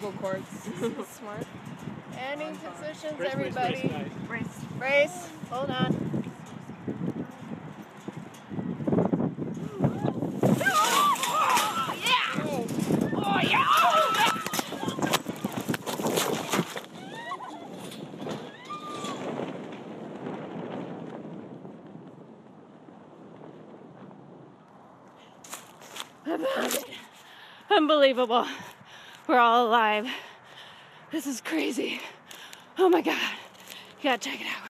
vocal cords. Smart. Ending positions, Race, everybody. race, Race. Hold on. Unbelievable. We're all alive. This is crazy. Oh my God. You gotta check it out.